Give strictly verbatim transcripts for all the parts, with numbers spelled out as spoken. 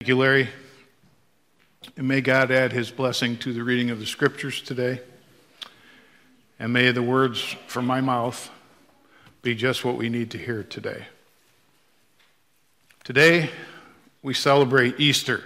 Thank you, Larry. And may God add his blessing to the reading of the scriptures today. And may the words from my mouth be just what we need to hear today. Today, we celebrate Easter.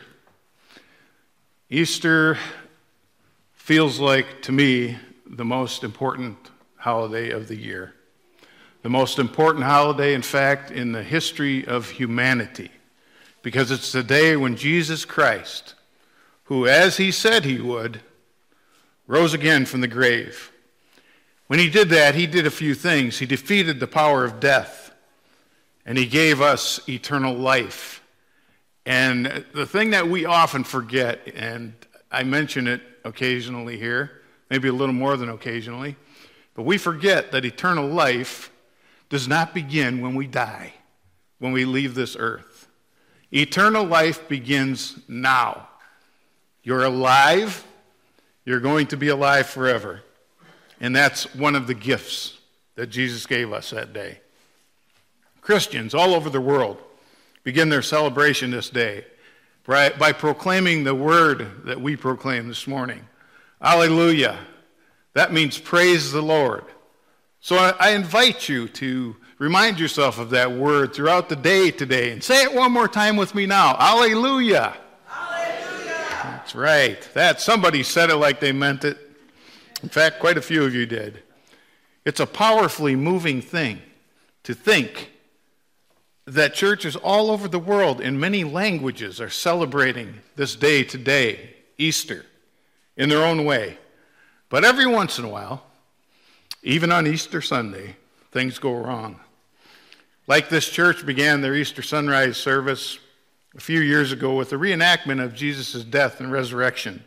Easter feels like, to me, the most important holiday of the year. The most important holiday, in fact, in the history of humanity. Because it's the day when Jesus Christ, who, as he said he would, rose again from the grave. When he did that, he did a few things. He defeated the power of death, and he gave us eternal life. And the thing that we often forget, and I mention it occasionally here, maybe a little more than occasionally, but we forget that eternal life does not begin when we die, when we leave this earth. Eternal life begins now. You're alive. You're going to be alive forever. And that's one of the gifts that Jesus gave us that day. Christians all over the world begin their celebration this day by, by proclaiming the word that we proclaim this morning. Alleluia. That means praise the Lord. So I, I invite you to remind yourself of that word throughout the day today. And say it one more time with me now. Alleluia. Alleluia. That's right. That somebody said it like they meant it. In fact, quite a few of you did. It's a powerfully moving thing to think that churches all over the world in many languages are celebrating this day today, Easter, in their own way. But every once in a while, even on Easter Sunday, things go wrong. Like this church began their Easter sunrise service a few years ago with a reenactment of Jesus' death and resurrection.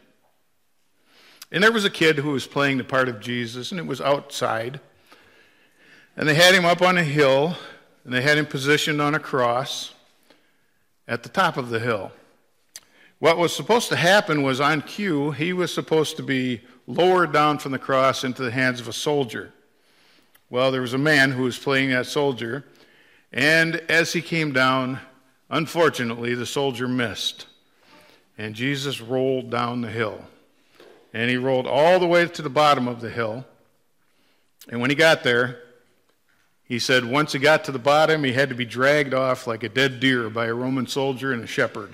And there was a kid who was playing the part of Jesus, and it was outside. And they had him up on a hill, and they had him positioned on a cross at the top of the hill. What was supposed to happen was, on cue, he was supposed to be lowered down from the cross into the hands of a soldier. Well, there was a man who was playing that soldier, and as he came down, unfortunately, the soldier missed. And Jesus rolled down the hill. And he rolled all the way to the bottom of the hill. And when he got there, he said once he got to the bottom, he had to be dragged off like a dead deer by a Roman soldier and a shepherd.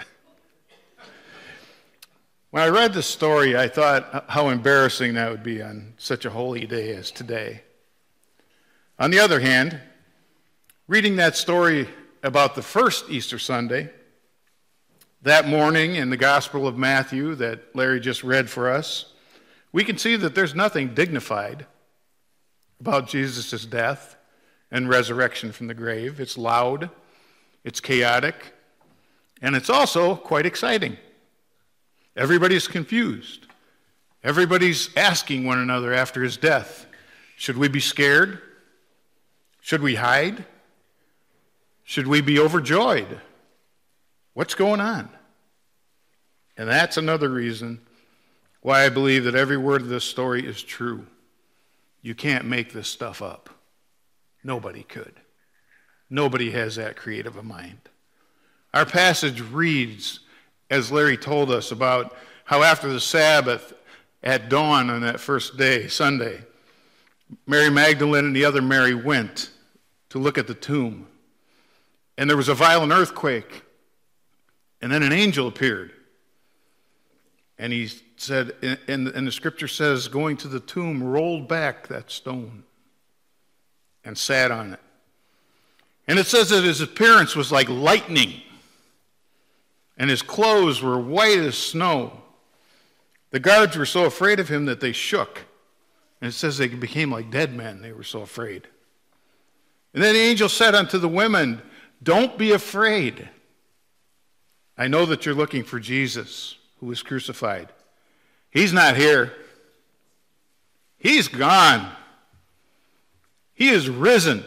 When I read this story, I thought how embarrassing that would be on such a holy day as today. On the other hand, reading that story about the first Easter Sunday, that morning in the Gospel of Matthew that Larry just read for us, we can see that there's nothing dignified about Jesus' death and resurrection from the grave. It's loud, it's chaotic, and it's also quite exciting. Everybody's confused. Everybody's asking one another after his death, should we be scared? Should we hide? Should we be overjoyed? What's going on? And that's another reason why I believe that every word of this story is true. You can't make this stuff up. Nobody could. Nobody has that creative a mind. Our passage reads, as Larry told us, about how after the Sabbath, at dawn on that first day, Sunday, Mary Magdalene and the other Mary went to look at the tomb. And there was a violent earthquake. And then an angel appeared. And he said, and, and the scripture says, going to the tomb, rolled back that stone and sat on it. And it says that his appearance was like lightning. And his clothes were white as snow. The guards were so afraid of him that they shook. And it says they became like dead men. They were so afraid. And then the angel said unto the women, don't be afraid. I know that you're looking for Jesus, who was crucified. He's not here. He's gone. He is risen,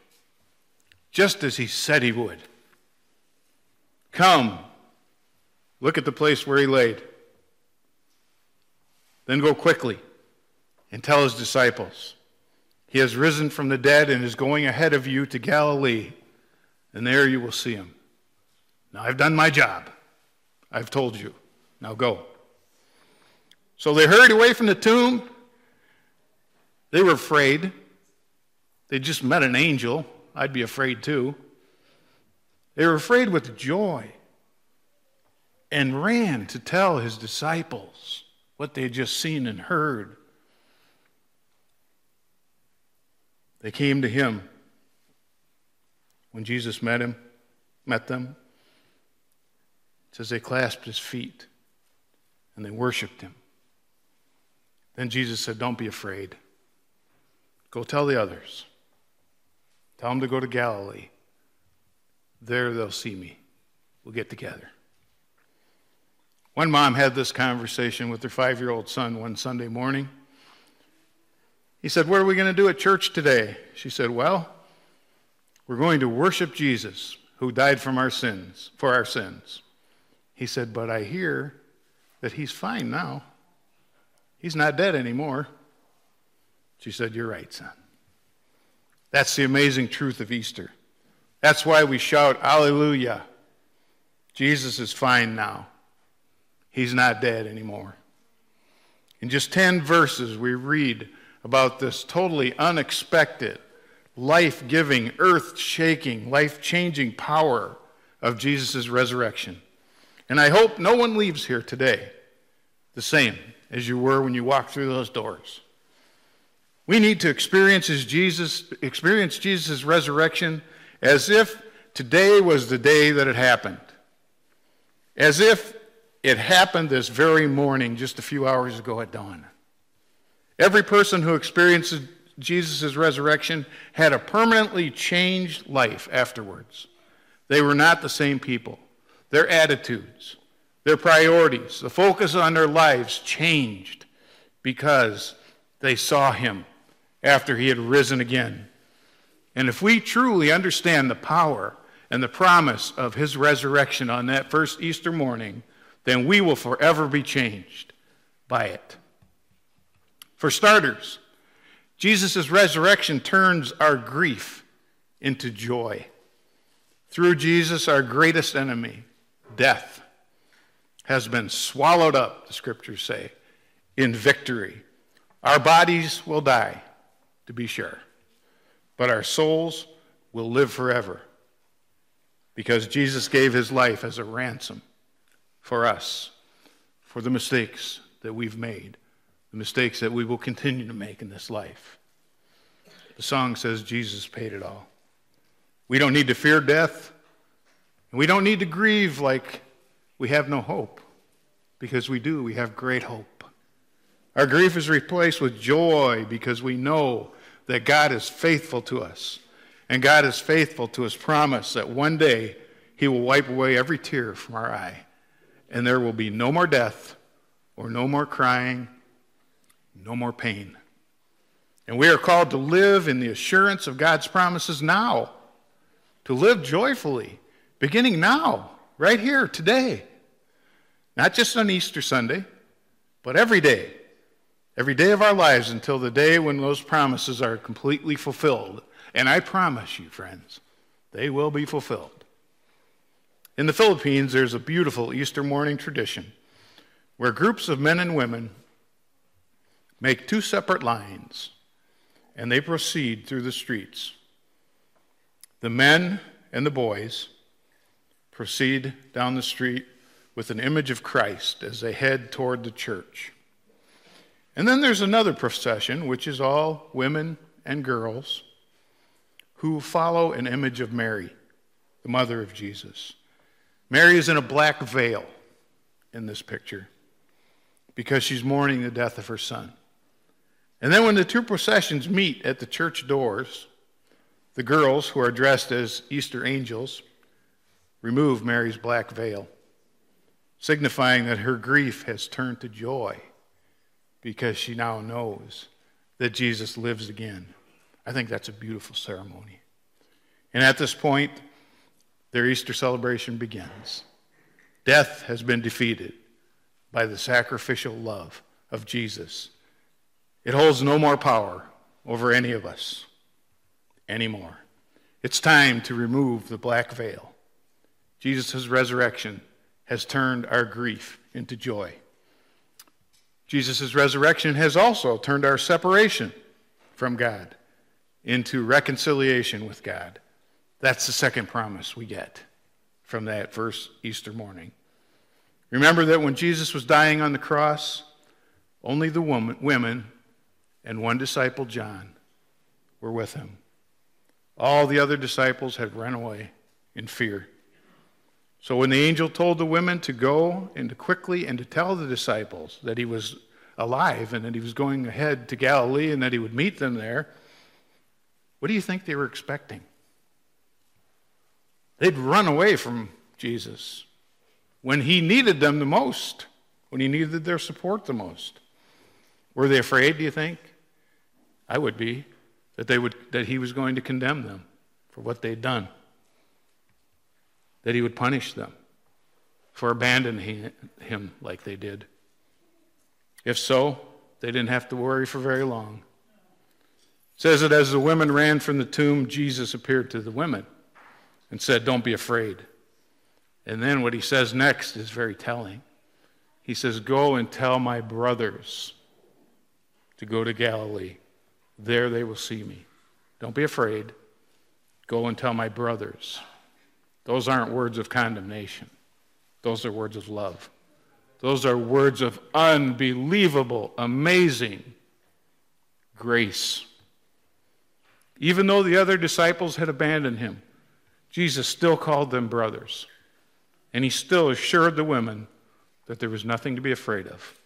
just as he said he would. Come, look at the place where he laid. Then go quickly and tell his disciples, he has risen from the dead and is going ahead of you to Galilee, and there you will see him. Now I've done my job. I've told you. Now go." So they hurried away from the tomb. They were afraid. They just met an angel. I'd be afraid too. They were afraid with joy and ran to tell his disciples what they had just seen and heard. They came to him when Jesus met him, met them. It says they clasped his feet and they worshiped him. Then Jesus said, "Don't be afraid. Go tell the others. Tell them to go to Galilee. There they'll see me. We'll get together." One mom had this conversation with her five-year-old son one Sunday morning. He said, "What are we going to do at church today?" She said, "Well, we're going to worship Jesus, who died from our sins, for our sins." He said, "But I hear that he's fine now. He's not dead anymore." She said, "You're right, son." That's the amazing truth of Easter. That's why we shout, "Alleluia." Jesus is fine now. He's not dead anymore. In just ten verses, we read about this totally unexpected, life-giving, earth-shaking, life-changing power of Jesus' resurrection. And I hope no one leaves here today the same as you were when you walked through those doors. We need to experience his Jesus, experience Jesus' resurrection as if today was the day that it happened. As if it happened this very morning, just a few hours ago at dawn. Every person who experiences Jesus' resurrection had a permanently changed life afterwards. They were not the same people. Their attitudes, their priorities, the focus on their lives changed because they saw him after he had risen again. And if we truly understand the power and the promise of his resurrection on that first Easter morning, then we will forever be changed by it. For starters, Jesus' resurrection turns our grief into joy. Through Jesus, our greatest enemy, death, has been swallowed up, the scriptures say, in victory. Our bodies will die, to be sure, but our souls will live forever because Jesus gave his life as a ransom for us, for the mistakes that we've made, the mistakes that we will continue to make in this life. The song says Jesus paid it all. We don't need to fear death, and we don't need to grieve like we have no hope, because we do. We have great hope. Our grief is replaced with joy because we know that God is faithful to us, and God is faithful to his promise that one day he will wipe away every tear from our eye, and there will be no more death or no more crying, no more pain. And we are called to live in the assurance of God's promises now, to live joyfully, beginning now, right here, today. Not just on Easter Sunday, but every day. Every day of our lives until the day when those promises are completely fulfilled. And I promise you, friends, they will be fulfilled. In the Philippines, there's a beautiful Easter morning tradition where groups of men and women make two separate lines and they proceed through the streets. The men and the boys proceed down the street with an image of Christ as they head toward the church. And then there's another procession, which is all women and girls who follow an image of Mary, the mother of Jesus. Mary is in a black veil in this picture because she's mourning the death of her son. And then when the two processions meet at the church doors, the girls, who are dressed as Easter angels, remove Mary's black veil, signifying that her grief has turned to joy because she now knows that Jesus lives again. I think that's a beautiful ceremony. And at this point, their Easter celebration begins. Death has been defeated by the sacrificial love of Jesus. It holds no more power over any of us anymore. It's time to remove the black veil. Jesus' resurrection has turned our grief into joy. Jesus' resurrection has also turned our separation from God into reconciliation with God. That's the second promise we get from that first Easter morning. Remember that when Jesus was dying on the cross, only the woman, women and one disciple, John, were with him. All the other disciples had run away in fear. So when the angel told the women to go and to quickly and to tell the disciples that he was alive and that he was going ahead to Galilee and that he would meet them there, what do you think they were expecting? They'd run away from Jesus when he needed them the most, when he needed their support the most. Were they afraid, do you think? I would be, that they would that he was going to condemn them for what they'd done, that he would punish them for abandoning him like they did. If so, they didn't have to worry for very long. It says that as the women ran from the tomb, Jesus appeared to the women and said, "Don't be afraid." And then what he says next is very telling. He says, "Go and tell my brothers to go to Galilee. There they will see me." Don't be afraid. Go and tell my brothers. Those aren't words of condemnation. Those are words of love. Those are words of unbelievable, amazing grace. Even though the other disciples had abandoned him, Jesus still called them brothers. And he still assured the women that there was nothing to be afraid of.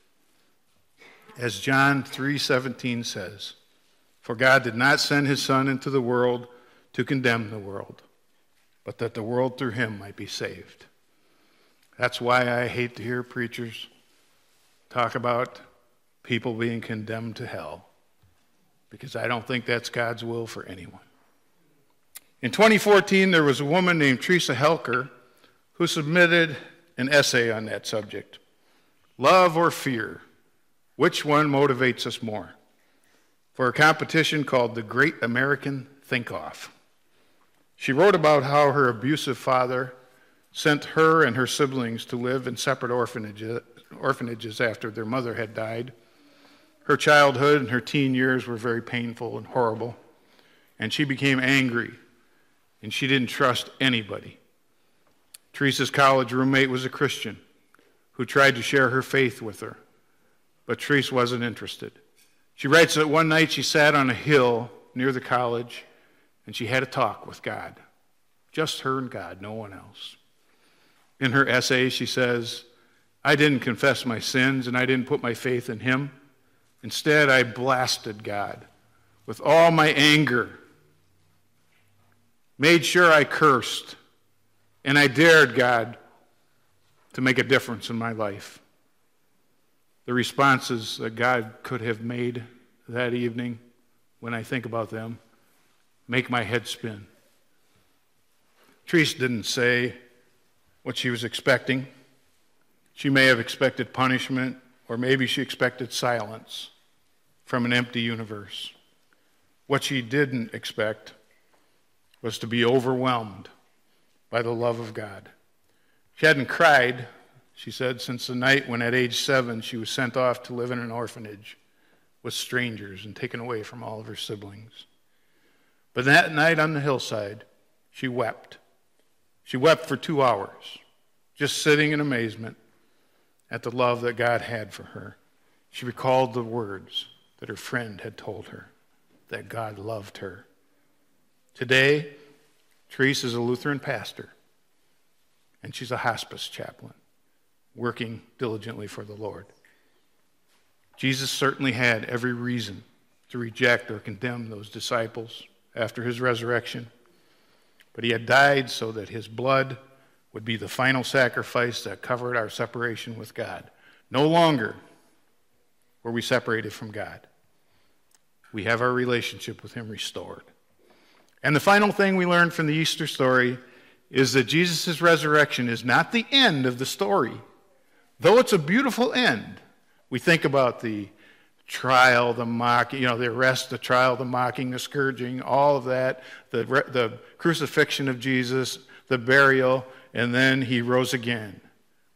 As John three seventeen says, "For God did not send his Son into the world to condemn the world, but that the world through him might be saved." That's why I hate to hear preachers talk about people being condemned to hell, because I don't think that's God's will for anyone. In twenty fourteen, there was a woman named Teresa Helker who submitted an essay on that subject. Love or fear? Which one motivates us more? For a competition called the Great American Think-Off. She wrote about how her abusive father sent her and her siblings to live in separate orphanages, orphanages after their mother had died. Her childhood and her teen years were very painful and horrible, and she became angry, and she didn't trust anybody. Teresa's college roommate was a Christian who tried to share her faith with her, but Teresa wasn't interested. She writes that one night she sat on a hill near the college, and she had a talk with God. Just her and God, no one else. In her essay, she says, "I didn't confess my sins, and I didn't put my faith in him. Instead, I blasted God with all my anger, made sure I cursed, and I dared God to make a difference in my life." The responses that God could have made that evening, when I think about them, make my head spin. Teresa didn't say what she was expecting. She may have expected punishment, or maybe she expected silence from an empty universe. What she didn't expect was to be overwhelmed by the love of God. She hadn't cried, she said, since the night when at age seven she was sent off to live in an orphanage with strangers and taken away from all of her siblings. But that night on the hillside, she wept. She wept for two hours, just sitting in amazement at the love that God had for her. She recalled the words that her friend had told her, that God loved her. Today, Teresa is a Lutheran pastor, and she's a hospice chaplain, working diligently for the Lord. Jesus certainly had every reason to reject or condemn those disciples after his resurrection, but he had died so that his blood would be the final sacrifice that covered our separation with God. No longer were we separated from God. We have our relationship with him restored. And the final thing we learned from the Easter story is that Jesus' resurrection is not the end of the story. Though it's a beautiful end, we think about the trial, the mocking, you know, the arrest, the trial, the mocking, the scourging, all of that, the, the crucifixion of Jesus, the burial, and then he rose again.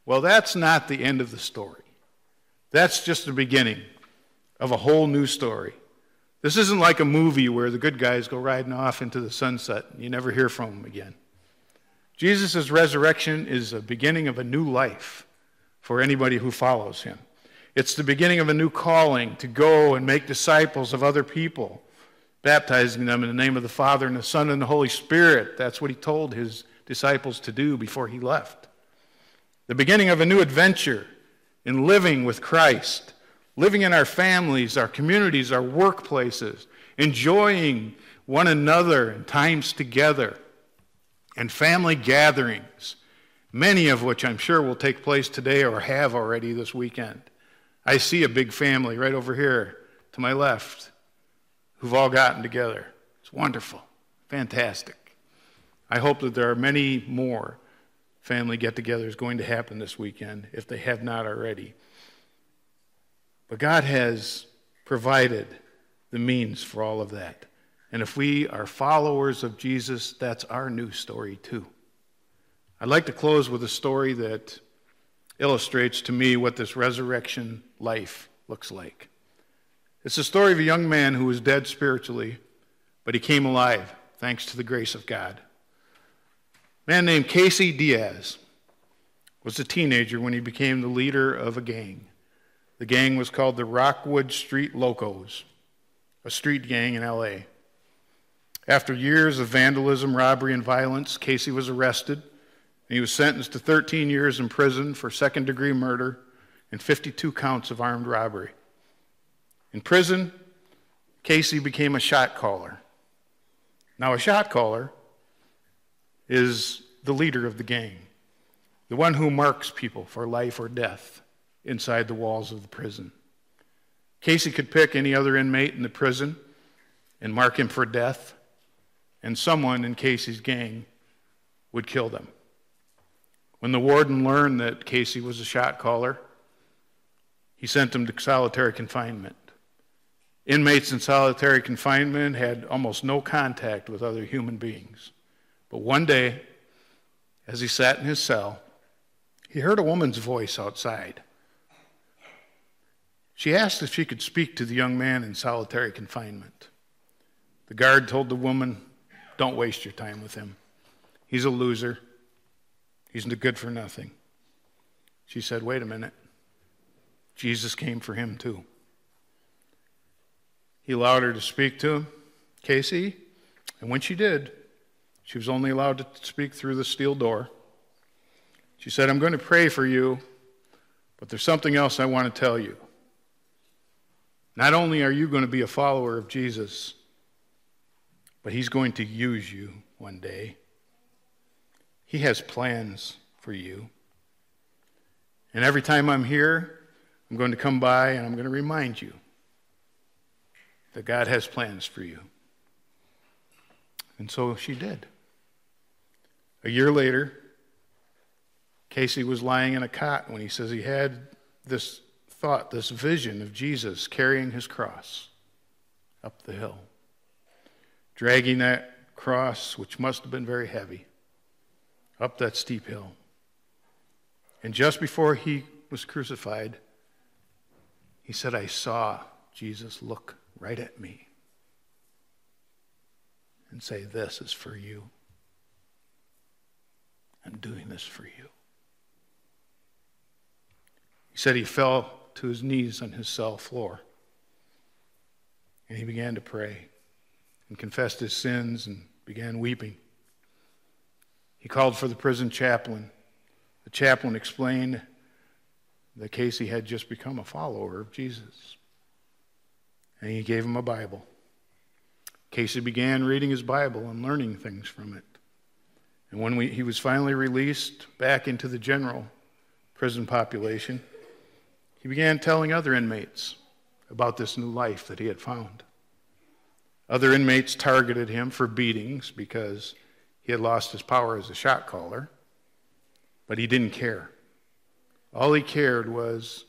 Well, that's not the end of the story. That's just the beginning of a whole new story. This isn't like a movie where the good guys go riding off into the sunset and you never hear from them again. Jesus' resurrection is the beginning of a new life for anybody who follows him. It's the beginning of a new calling to go and make disciples of other people, baptizing them in the name of the Father and the Son and the Holy Spirit. That's what he told his disciples to do before he left. The beginning of a new adventure in living with Christ, living in our families, our communities, our workplaces, enjoying one another and times together, and family gatherings, many of which I'm sure will take place today or have already this weekend. I see a big family right over here to my left who've all gotten together. It's wonderful, fantastic. I hope that there are many more family get-togethers going to happen this weekend if they have not already. But God has provided the means for all of that. And if we are followers of Jesus, that's our new story too. I'd like to close with a story that illustrates to me what this resurrection life looks like. It's the story of a young man who was dead spiritually, but he came alive thanks to the grace of God. A man named Casey Diaz was a teenager when he became the leader of a gang. The gang was called the Rockwood Street Locos, a street gang in L A. After years of vandalism, robbery, and violence, Casey was arrested, and he was sentenced to thirteen years in prison for second-degree murder and fifty-two counts of armed robbery. In prison, Casey became a shot caller. Now, a shot caller is the leader of the gang, the one who marks people for life or death inside the walls of the prison. Casey could pick any other inmate in the prison and mark him for death, and someone in Casey's gang would kill them. When the warden learned that Casey was a shot caller, he sent him to solitary confinement. Inmates in solitary confinement had almost no contact with other human beings. But one day, as he sat in his cell, he heard a woman's voice outside. She asked if she could speak to the young man in solitary confinement. The guard told the woman, "Don't waste your time with him. He's a loser. He's good for nothing." She said, "Wait a minute. Jesus came for him too." He allowed her to speak to him, Casey, and when she did, she was only allowed to speak through the steel door. She said, "I'm going to pray for you, but there's something else I want to tell you. Not only are you going to be a follower of Jesus, but he's going to use you one day. He has plans for you. And every time I'm here, I'm going to come by and I'm going to remind you that God has plans for you." And so she did. A year later, Casey was lying in a cot when he says he had this thought, this vision of Jesus carrying his cross up the hill, dragging that cross, which must have been very heavy, up that steep hill. And just before he was crucified, he said, "I saw Jesus look right at me and say, 'This is for you. I'm doing this for you.'" He said he fell to his knees on his cell floor, and he began to pray and confessed his sins and began weeping. He called for the prison chaplain. The chaplain explained that Casey had just become a follower of Jesus, and he gave him a Bible. Casey began reading his Bible and learning things from it. And when we, he was finally released back into the general prison population, he began telling other inmates about this new life that he had found. Other inmates targeted him for beatings because he had lost his power as a shot caller, but he didn't care. All he cared was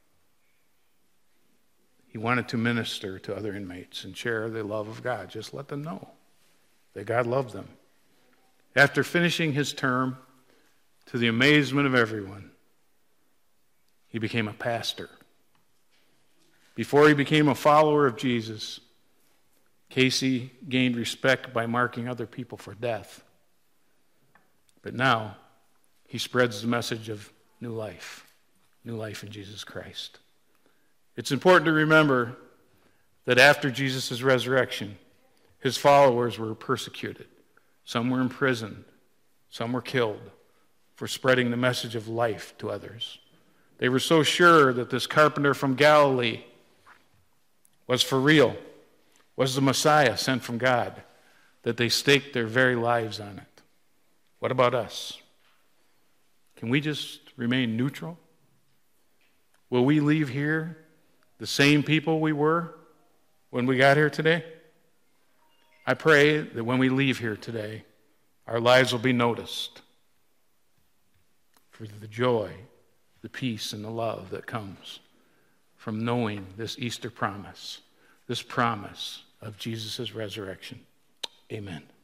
he wanted to minister to other inmates and share the love of God. Just let them know that God loved them. After finishing his term, to the amazement of everyone, he became a pastor. Before he became a follower of Jesus, Casey gained respect by marking other people for death. But now, he spreads the message of new life, new life in Jesus Christ. It's important to remember that after Jesus' resurrection, his followers were persecuted. Some were imprisoned. Some were killed for spreading the message of life to others. They were so sure that this carpenter from Galilee was for real, was the Messiah sent from God, that they staked their very lives on it. What about us? Can we just remain neutral? Will we leave here the same people we were when we got here today? I pray that when we leave here today, our lives will be noticed for the joy, the peace, and the love that comes from knowing this Easter promise, this promise of Jesus' resurrection. Amen.